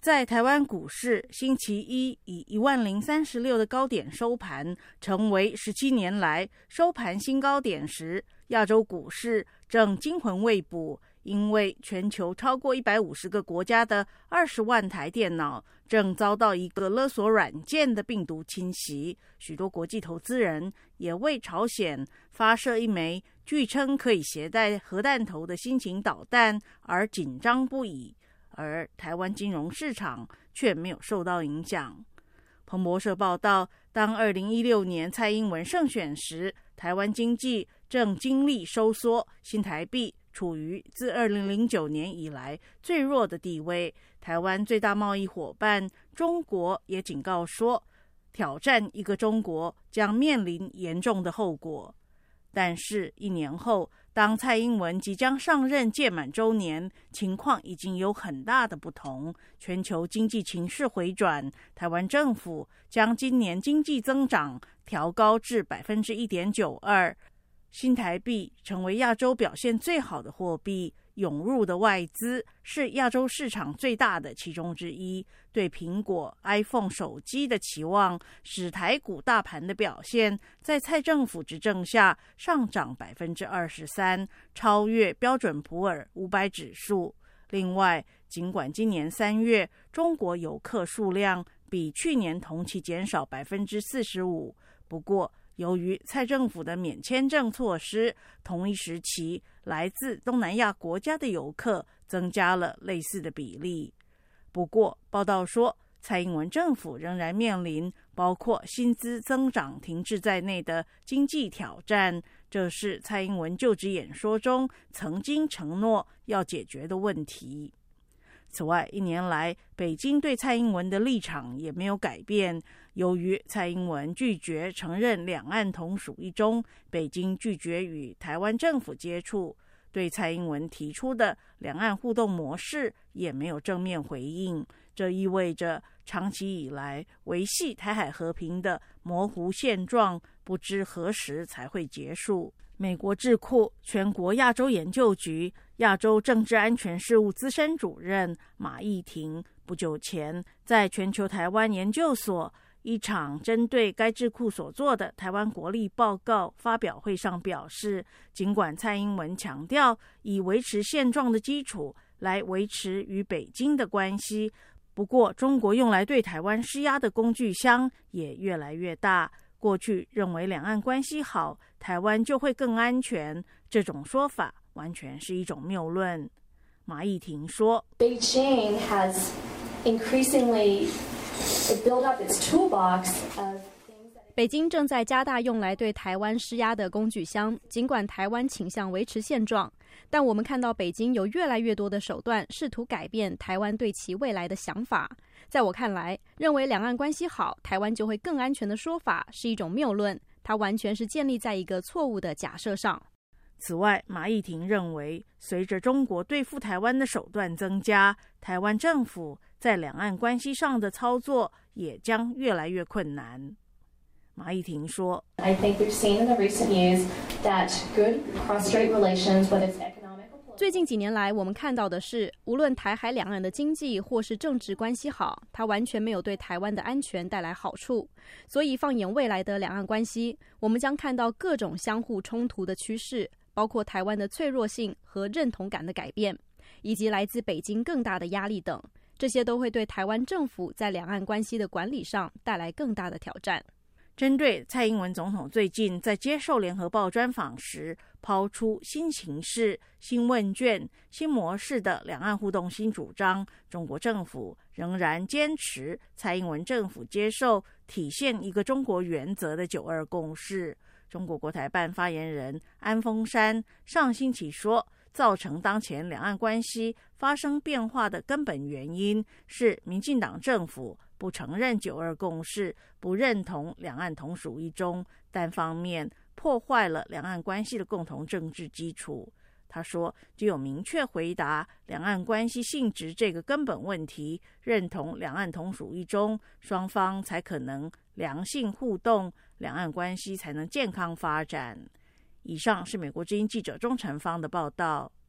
在台湾股市星期一以10036的高点收盘，成为17年来收盘新高点时，亚洲股市正惊魂未卜，因为全球超过150个国家的20万台电脑正遭到一个勒索软件的病毒侵袭，许多国际投资人也为朝鲜发射一枚据称可以携带核弹头的新型导弹而紧张不已，而台湾金融市场却没有受到影响。彭博社报道，当2016年蔡英文胜选时，台湾经济正经历收缩，新台币处于自2009年以来最弱的地位。台湾最大贸易伙伴中国也警告说，挑战一个中国将面临严重的后果。但是1年后，当蔡英文即将上任届满周年，情况已经有很大的不同。全球经济情势回转，台湾政府将今年经济增长调高至 1.92%， 新台币成为亚洲表现最好的货币，涌入的外资是亚洲市场最大的其中之一。对苹果 iPhone 手机的期望使台股大盘的表现在蔡政府执政下上涨 23%， 超越标准普尔500指数。另外，尽管今年3月中国游客数量比去年同期减少 45%， 不过由于蔡政府的免签证措施，同一时期来自东南亚国家的游客增加了类似的比例。不过报道说，蔡英文政府仍然面临包括薪资增长停滞在内的经济挑战，这是蔡英文就职演说中曾经承诺要解决的问题。此外，1年来北京对蔡英文的立场也没有改变。由于蔡英文拒绝承认两岸同属一中，北京拒绝与台湾政府接触，对蔡英文提出的两岸互动模式也没有正面回应。这意味着长期以来维系台海和平的模糊现状不知何时才会结束。美国智库全国亚洲研究局亚洲政治安全事务资深主任马义庭不久前在全球台湾研究所一场针对该智库所做的台湾国力报告发表会上表示，尽管蔡英文强调以维持现状的基础来维持与北京的关系，不过中国用来对台湾施压的工具箱也越来越大。过去认为两岸关系好，台湾就会更安全，这种说法完全是一种谬论。马义庭说， Beijing has increasingly built up its toolbox of 北京正在加大用来对台湾施压的工具箱，尽管台湾倾向维持现状，但我们看到北京有越来越多的手段试图改变台湾对其未来的想法。在我看来，认为两岸关系好，台湾就会更安全的说法是一种谬论，它完全是建立在一个错误的假设上。 此外，马义庭认为，随着中国对付台湾的手段增加，台湾政府在两岸关系上的操作也将越来越困难。马义庭说， I think we've seen in the recent years that good cross-strait relations, whether it's economic or political. 最近几年来，我们看到的是，无论台海两岸的经济或是政治关系好，它完全没有对台湾的安全带来好处。所以放眼未来的两岸关系，我们将看到各种相互冲突的趋势，包括台湾的脆弱性和认同感的改变，以及来自北京更大的压力等，这些都会对台湾政府在两岸关系的管理上带来更大的挑战。 针对蔡英文总统最近在接受联合报专访时抛出新形势、新问卷、新模式的两岸互动新主张，中国政府仍然坚持蔡英文政府接受体现一个中国原则的9·2共识。中国国台办发言人安峰山上星期说，造成当前两岸关系发生变化的根本原因是民进党政府不承认9·2共识，不认同两岸同属一中，单方面破坏了两岸关系的共同政治基础。他说，只有明确回答两岸关系性质这个根本问题，认同两岸同属一中，双方才可能良性互动，两岸关系才能健康发展。以上是美国之音记者钟成芳的报道。